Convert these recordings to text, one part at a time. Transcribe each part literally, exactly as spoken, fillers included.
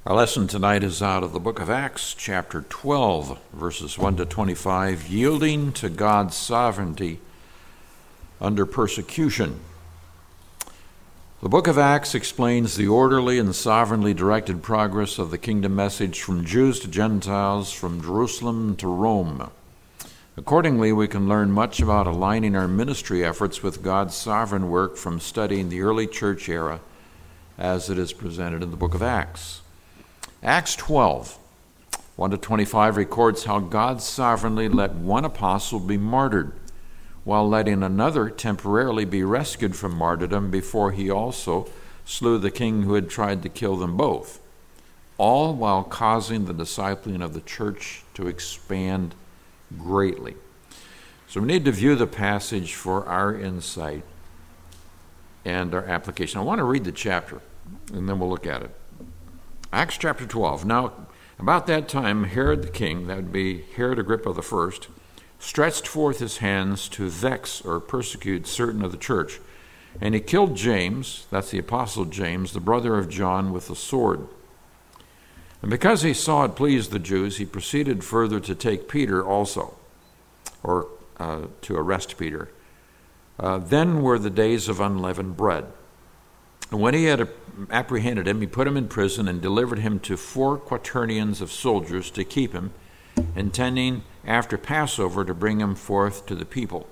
Our lesson tonight is out of the book of Acts, chapter twelve, verses one to twenty-five, yielding to God's sovereignty under persecution. The book of Acts explains the orderly and sovereignly directed progress of the kingdom message from Jews to Gentiles, from Jerusalem to Rome. Accordingly, we can learn much about aligning our ministry efforts with God's sovereign work from studying the early church era as it is presented in the book of Acts. Acts twelve, one to twenty-five records how God sovereignly let one apostle be martyred, while letting another temporarily be rescued from martyrdom before he also slew the king who had tried to kill them both, all while causing the discipling of the church to expand greatly. So we need to view the passage for our insight and our application. I want to read the chapter, and then we'll look at it. Acts chapter twelve. Now, about that time, Herod the king, that would be Herod Agrippa the first, stretched forth his hands to vex or persecute certain of the church. And he killed James, that's the apostle James, the brother of John, with a sword. And because he saw it pleased the Jews, he proceeded further to take Peter also, or uh, to arrest Peter. Uh, then were the days of unleavened bread. And when he had apprehended him, he put him in prison and delivered him to four quaternions of soldiers to keep him, intending after Passover to bring him forth to the people.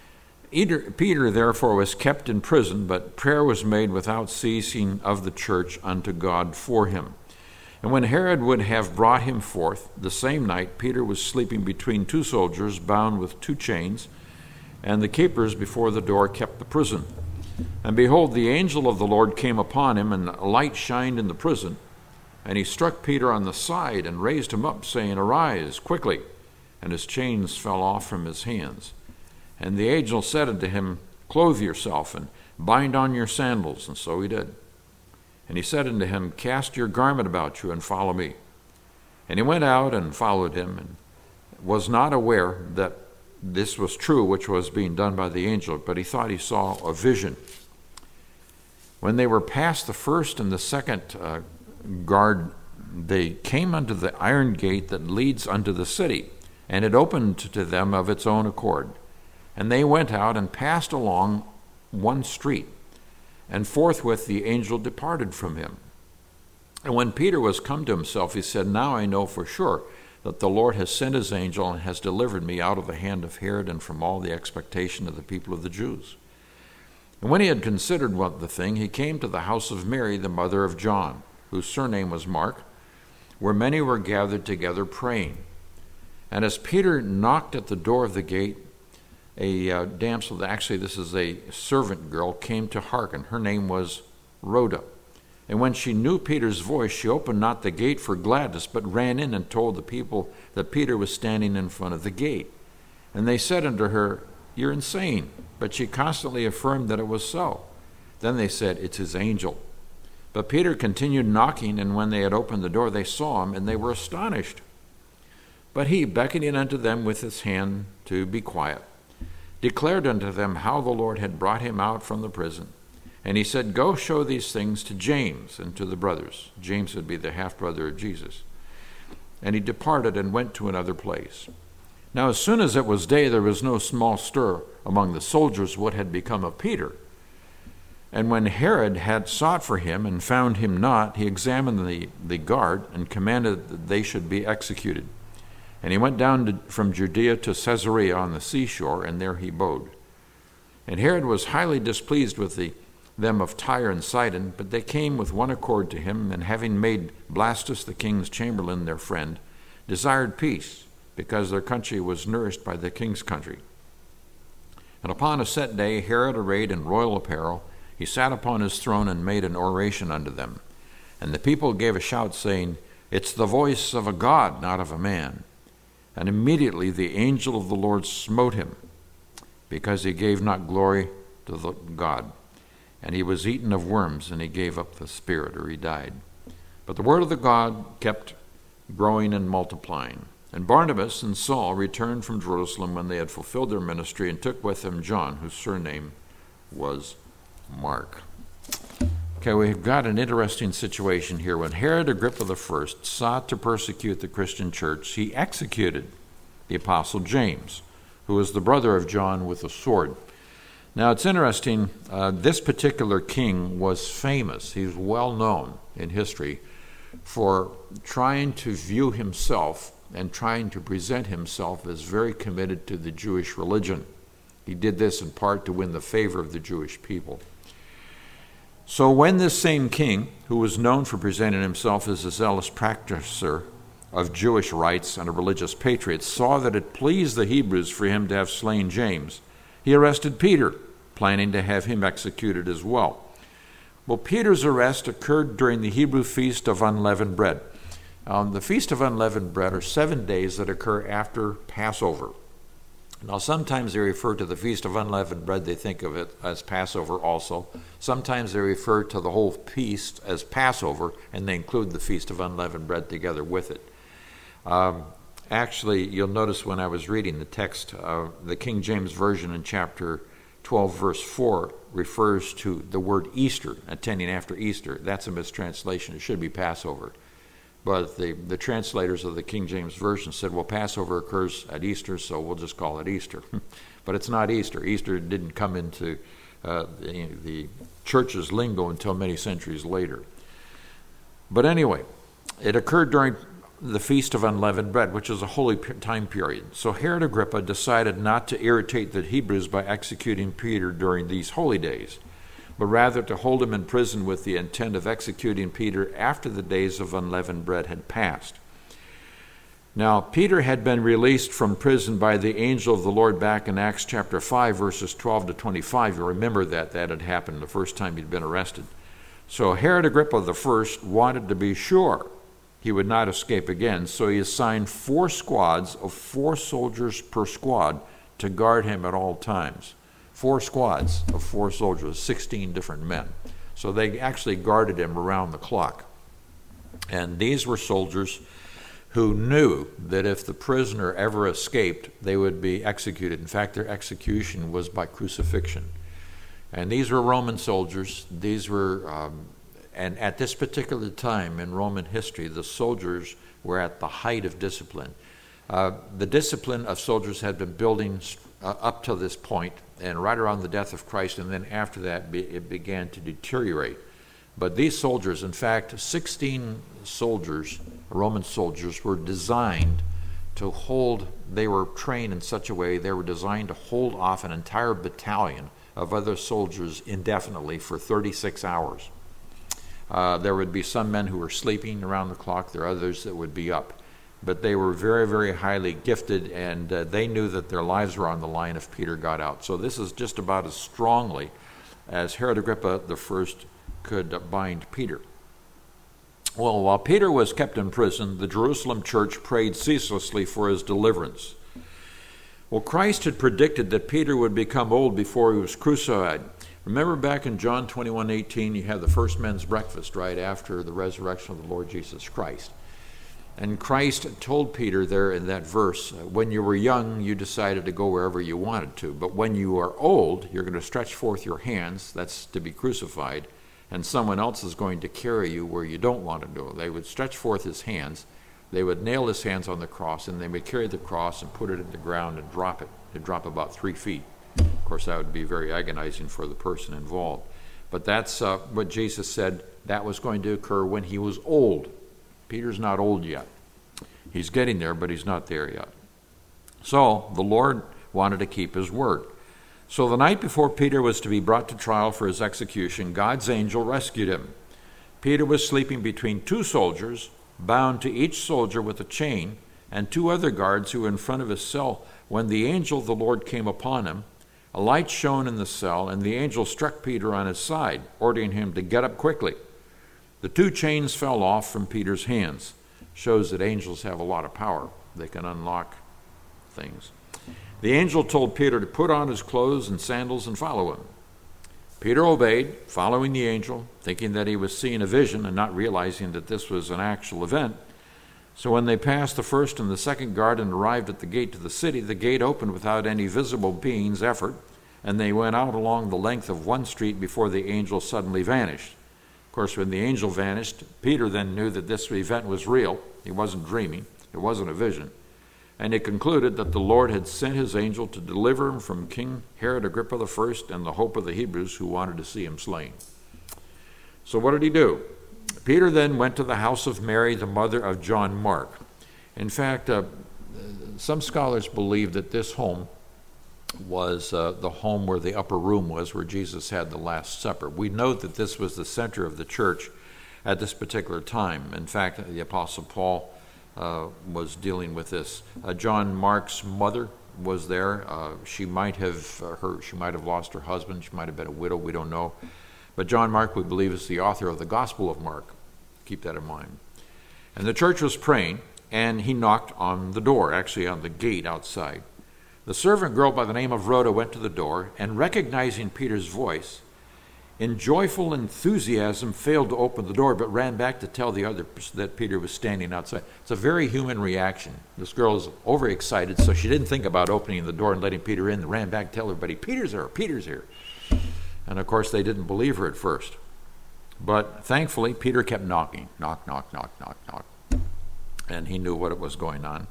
Peter therefore was kept in prison, but prayer was made without ceasing of the church unto God for him. And when Herod would have brought him forth, the same night Peter was sleeping between two soldiers, bound with two chains, and the keepers before the door kept the prison. And behold, the angel of the Lord came upon him, and a light shined in the prison. And he struck Peter on the side and raised him up, saying, Arise quickly. And his chains fell off from his hands. And the angel said unto him, Clothe yourself, and bind on your sandals. And so he did. And he said unto him, Cast your garment about you, and follow me. And he went out and followed him, and was not aware that this was true, which was being done by the angel, but he thought he saw a vision. When they were past the first and the second uh, guard, they came unto the iron gate that leads unto the city, and it opened to them of its own accord. And they went out and passed along one street, and forthwith the angel departed from him. And when Peter was come to himself, he said, Now I know for sure that the Lord has sent his angel and has delivered me out of the hand of Herod and from all the expectation of the people of the Jews. And when he had considered what the thing, he came to the house of Mary, the mother of John, whose surname was Mark, where many were gathered together praying. And as Peter knocked at the door of the gate, a uh, damsel, actually this is a servant girl, came to hearken. Her name was Rhoda. And when she knew Peter's voice, she opened not the gate for gladness, but ran in and told the people that Peter was standing in front of the gate. And they said unto her, You're insane. But she constantly affirmed that it was so. Then they said, It's his angel. But Peter continued knocking, and when they had opened the door, they saw him, and they were astonished. But he, beckoning unto them with his hand to be quiet, declared unto them how the Lord had brought him out from the prison. And he said, Go show these things to James and to the brothers. James would be the half-brother of Jesus. And he departed and went to another place. Now as soon as it was day, there was no small stir among the soldiers what had become of Peter. And when Herod had sought for him and found him not, he examined the, the guard and commanded that they should be executed. And he went down to, from Judea to Caesarea on the seashore, and there he abode. And Herod was highly displeased with the them of Tyre and Sidon, but they came with one accord to him, and having made Blastus the king's chamberlain their friend, desired peace, because their country was nourished by the king's country. And upon a set day, Herod, arrayed in royal apparel, he sat upon his throne and made an oration unto them. And the people gave a shout, saying, It's the voice of a God, not of a man. And immediately the angel of the Lord smote him, because he gave not glory to the God. And he was eaten of worms, and he gave up the spirit, or he died. But the word of the God kept growing and multiplying. And Barnabas and Saul returned from Jerusalem when they had fulfilled their ministry, and took with them John, whose surname was Mark. Okay, we've got an interesting situation here. When Herod Agrippa the First sought to persecute the Christian church, he executed the Apostle James, who was the brother of John, with a sword. Now, it's interesting, uh, this particular king was famous. He's well known in history for trying to view himself and trying to present himself as very committed to the Jewish religion. He did this in part to win the favor of the Jewish people. So when this same king, who was known for presenting himself as a zealous practicer of Jewish rites and a religious patriot, saw that it pleased the Hebrews for him to have slain James, he arrested Peter, planning to have him executed as well. Well, Peter's arrest occurred during the Hebrew Feast of Unleavened Bread. Um, the Feast of Unleavened Bread are seven days that occur after Passover. Now, sometimes they refer to the Feast of Unleavened Bread, they think of it as Passover also. Sometimes they refer to the whole feast as Passover, and they include the Feast of Unleavened Bread together with it. Um, actually, you'll notice when I was reading the text, uh, the King James Version in chapter twelve, verse four, refers to the word Easter, attending after Easter. That's a mistranslation. It should be Passover. But the, the translators of the King James Version said, well, Passover occurs at Easter, so we'll just call it Easter. But it's not Easter. Easter didn't come into uh, the, the church's lingo until many centuries later. But anyway, it occurred during the Feast of Unleavened Bread, which is a holy time period. So Herod Agrippa decided not to irritate the Hebrews by executing Peter during these holy days, but rather to hold him in prison with the intent of executing Peter after the days of unleavened bread had passed. Now, Peter had been released from prison by the angel of the Lord back in Acts chapter five, verses twelve to twenty-five. You remember that that had happened the first time he'd been arrested. So Herod Agrippa the First wanted to be sure he would not escape again, so he assigned four squads of four soldiers per squad to guard him at all times. Four squads of four soldiers, sixteen different men. So they actually guarded him around the clock. And these were soldiers who knew that if the prisoner ever escaped, they would be executed. In fact, their execution was by crucifixion. And these were Roman soldiers. These were, um, and at this particular time in Roman history, the soldiers were at the height of discipline. Uh, the discipline of soldiers had been building uh, up to this point, and right around the death of Christ, and then after that be, it began to deteriorate. But these soldiers, in fact, sixteen soldiers, Roman soldiers, were designed to hold, they were trained in such a way, they were designed to hold off an entire battalion of other soldiers indefinitely for thirty-six hours. Uh, there would be some men who were sleeping around the clock, there are others that would be up. But they were very, very highly gifted, and uh, they knew that their lives were on the line if Peter got out. So this is just about as strongly as Herod Agrippa the First could bind Peter. Well, while Peter was kept in prison, the Jerusalem church prayed ceaselessly for his deliverance. Well, Christ had predicted that Peter would become old before he was crucified. Remember back in John twenty-one eighteen, you have the first men's breakfast right after the resurrection of the Lord Jesus Christ. And Christ told Peter there in that verse, when you were young, you decided to go wherever you wanted to. But when you are old, you're going to stretch forth your hands, that's to be crucified, and someone else is going to carry you where you don't want to go. They would stretch forth his hands, they would nail his hands on the cross, and they would carry the cross and put it in the ground and drop it. It'd drop about three feet. Of course, that would be very agonizing for the person involved. But that's uh, what Jesus said that was going to occur when he was old. Peter's not old yet. He's getting there, but he's not there yet. So the Lord wanted to keep his word. So the night before Peter was to be brought to trial for his execution, God's angel rescued him. Peter was sleeping between two soldiers, bound to each soldier with a chain, and two other guards who were in front of his cell. When the angel of the Lord came upon him, a light shone in the cell, and the angel struck Peter on his side, ordering him to get up quickly. The two chains fell off from Peter's hands. Shows that angels have a lot of power. They can unlock things. The angel told Peter to put on his clothes and sandals and follow him. Peter obeyed, following the angel, thinking that he was seeing a vision and not realizing that this was an actual event. So when they passed the first and the second guard and arrived at the gate to the city, the gate opened without any visible being's effort, and they went out along the length of one street before the angel suddenly vanished. course, when the angel vanished, Peter then knew that this event was real. He wasn't dreaming. It wasn't a vision. And he concluded that the Lord had sent his angel to deliver him from King Herod Agrippa the First and the hope of the Hebrews who wanted to see him slain. So what did he do? Peter then went to the house of Mary, the mother of John Mark. In fact, uh, some scholars believe that this home was uh, the home where the upper room was, where Jesus had the Last Supper. We know that this was the center of the church at this particular time. In fact, the Apostle Paul uh, was dealing with this. Uh, John Mark's mother was there. Uh, she might have uh, her, she might have lost her husband. She might have been a widow. We don't know. But John Mark, we believe, is the author of the Gospel of Mark. Keep that in mind. And the church was praying, and he knocked on the door, actually on the gate outside. The servant girl by the name of Rhoda went to the door, and recognizing Peter's voice, in joyful enthusiasm failed to open the door, but ran back to tell the others that Peter was standing outside. It's a very human reaction. This girl is overexcited, so she didn't think about opening the door and letting Peter in, and ran back to tell everybody, Peter's here, Peter's here. And of course, they didn't believe her at first. But thankfully, Peter kept knocking, knock, knock, knock, knock, knock. And he knew what was going on.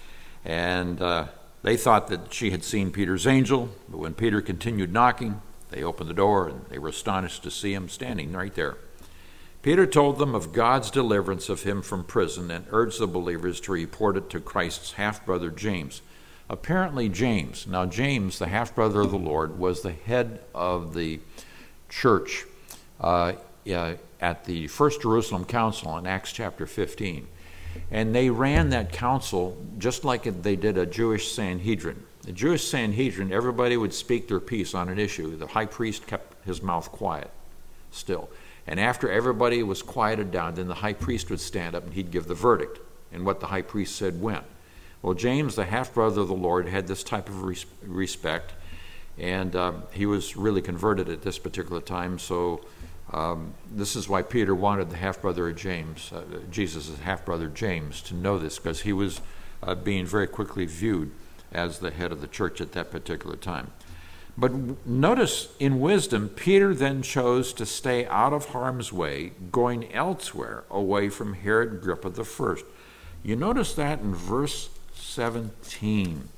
And uh, they thought that she had seen Peter's angel, but when Peter continued knocking, they opened the door and they were astonished to see him standing right there. Peter told them of God's deliverance of him from prison and urged the believers to report it to Christ's half-brother James. Apparently James, now James, the half-brother of the Lord, was the head of the church uh, uh, at the First Jerusalem Council in Acts chapter fifteen. And they ran that council just like they did a Jewish Sanhedrin. The Jewish Sanhedrin, everybody would speak their piece on an issue. The high priest kept his mouth quiet still. And after everybody was quieted down, then the high priest would stand up and he'd give the verdict. And what the high priest said went. Well, James, the half-brother of the Lord, had this type of res- respect. And um, he was really converted at this particular time. So um, this is why Peter wanted the half-brother of James, uh, Jesus' half-brother James, to know this, because he was uh, being very quickly viewed as the head of the church at that particular time. But w- notice, in wisdom, Peter then chose to stay out of harm's way, going elsewhere, away from Herod Agrippa the First. You notice that in verse seventeen.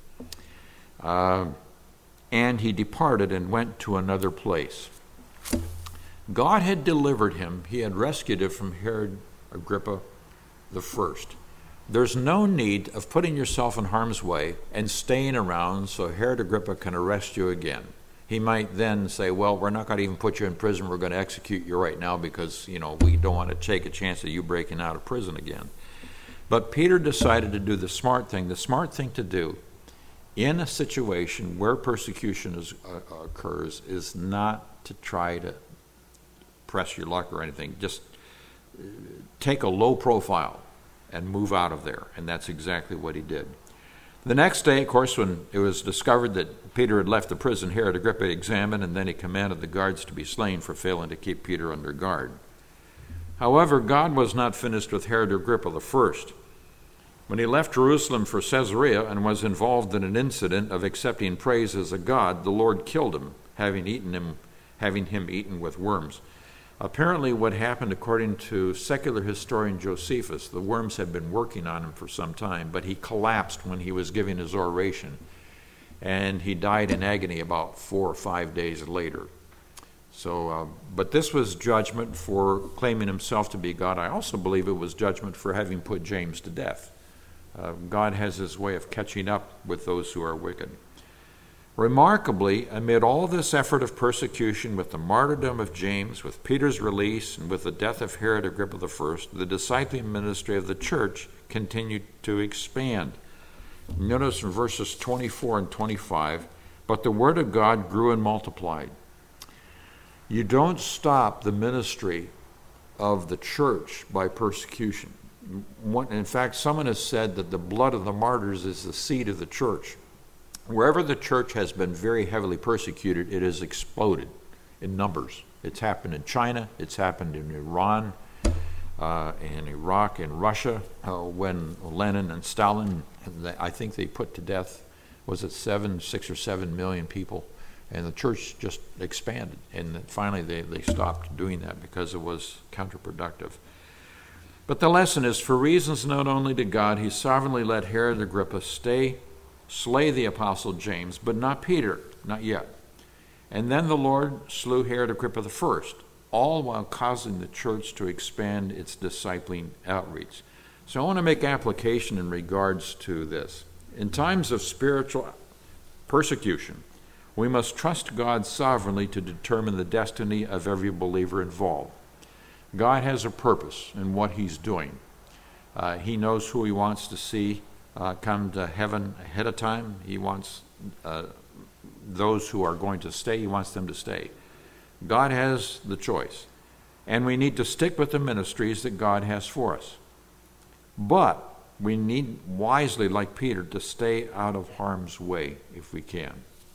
Uh, and he departed and went to another place. God had delivered him. He had rescued him from Herod Agrippa the First. There's no need of putting yourself in harm's way and staying around so Herod Agrippa can arrest you again. He might then say, well, we're not going to even put you in prison. We're going to execute you right now because, you know, we don't want to take a chance of you breaking out of prison again. But Peter decided to do the smart thing. The smart thing to do in a situation where persecution is, uh, occurs is not to try to press your luck or anything. Just take a low profile and move out of there. And that's exactly what he did. The next day, of course, when it was discovered that Peter had left the prison, Herod Agrippa examined, and then he commanded the guards to be slain for failing to keep Peter under guard. However, God was not finished with Herod Agrippa the First. When he left Jerusalem for Caesarea and was involved in an incident of accepting praise as a god, the Lord killed him, having eaten him, having him eaten with worms. Apparently what happened, according to secular historian Josephus, the worms had been working on him for some time, but he collapsed when he was giving his oration, and he died in agony about four or five days later. So, uh, but this was judgment for claiming himself to be God. I also believe it was judgment for having put James to death. Uh, God has his way of catching up with those who are wicked. Remarkably, amid all this effort of persecution, with the martyrdom of James, with Peter's release, and with the death of Herod Agrippa the First, the discipling ministry of the church continued to expand. Notice in verses twenty-four and twenty-five, but the word of God grew and multiplied. You don't stop the ministry of the church by persecution. In fact, someone has said that the blood of the martyrs is the seed of the church. Wherever the church has been very heavily persecuted, it has exploded in numbers. It's happened in China, it's happened in Iran, uh, in Iraq, in Russia, uh, when Lenin and Stalin, I think they put to death, was it seven, six or seven million people And the church just expanded. And then finally they, they stopped doing that because it was counterproductive. But the lesson is, for reasons known only to God, he sovereignly let Herod Agrippa stay, slay the apostle James, but not Peter, not yet. And then the Lord slew Herod Agrippa the first, all while causing the church to expand its discipling outreach. So I want to make application in regards to this. In times of spiritual persecution, we must trust God sovereignly to determine the destiny of every believer involved. God has a purpose in what he's doing. Uh, he knows who he wants to see uh, come to heaven ahead of time. He wants uh, those who are going to stay, he wants them to stay. God has the choice. And we need to stick with the ministries that God has for us. But we need wisely, like Peter, to stay out of harm's way if we can.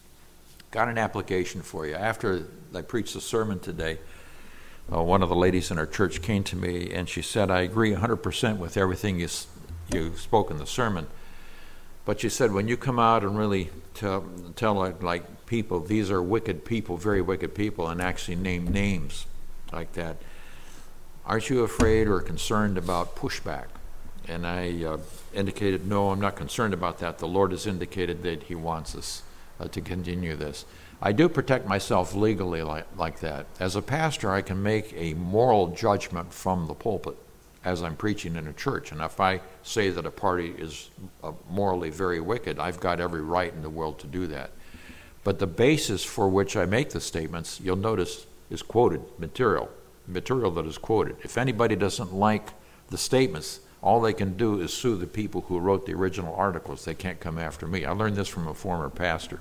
Got an application for you. After I preached the sermon today, uh, one of the ladies in our church came to me and she said, I agree one hundred percent with everything you, you spoke in the sermon. But she said, when you come out and really tell, tell like, like people, these are wicked people, very wicked people, and actually name names like that, aren't you afraid or concerned about pushback? And I uh, indicated, no, I'm not concerned about that. The Lord has indicated that he wants us uh, to continue this. I do protect myself legally like, like that. As a pastor, I can make a moral judgment from the pulpit as I'm preaching in a church. And if I say that a party is uh, morally very wicked, I've got every right in the world to do that. But the basis for which I make the statements, you'll notice, is quoted material, material that is quoted. If anybody doesn't like the statements, all they can do is sue the people who wrote the original articles. They can't come after me. I learned this from a former pastor.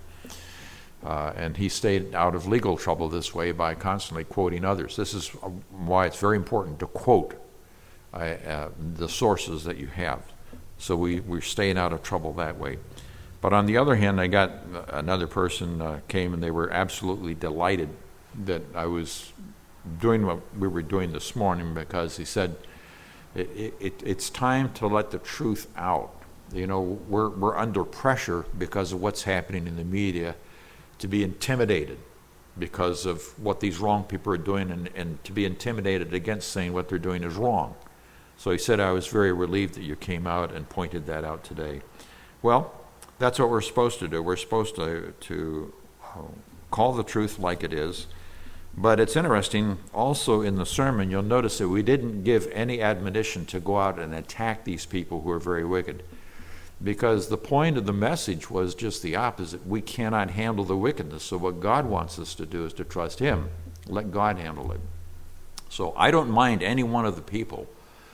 Uh, and he stayed out of legal trouble this way by constantly quoting others. This is why it's very important to quote uh, uh, the sources that you have. So we, we're staying out of trouble that way. But on the other hand, I got another person uh, came and they were absolutely delighted that I was doing what we were doing this morning, because he said, it, it, it's time to let the truth out. You know, we're, we're under pressure because of what's happening in the media to be intimidated because of what these wrong people are doing, and, and to be intimidated against saying what they're doing is wrong. So he said, I was very relieved that you came out and pointed that out today. Well, that's what we're supposed to do. We're supposed to, to call the truth like it is. But it's interesting, also in the sermon, you'll notice that we didn't give any admonition to go out and attack these people who are very wicked, because the point of the message was just the opposite. We cannot handle the wickedness, so what God wants us to do is to trust him. Let God handle it. So I don't mind any one of the people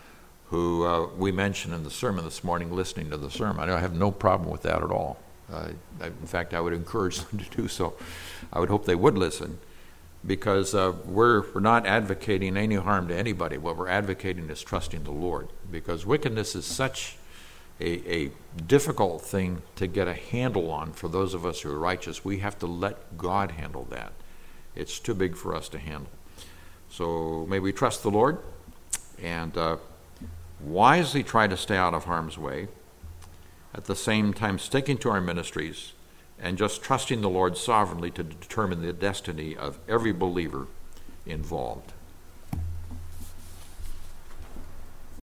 who uh, we mentioned in the sermon this morning listening to the sermon. I have no problem with that at all. Uh, I, in fact, I would encourage them to do so. I would hope they would listen, because uh, we're, we're not advocating any harm to anybody. What we're advocating is trusting the Lord, because wickedness is such a, a difficult thing to get a handle on for those of us who are righteous. We have to let God handle that. It's too big for us to handle. So may we trust the Lord and uh, wisely try to stay out of harm's way, at the same time sticking to our ministries and just trusting the Lord sovereignly to determine the destiny of every believer involved.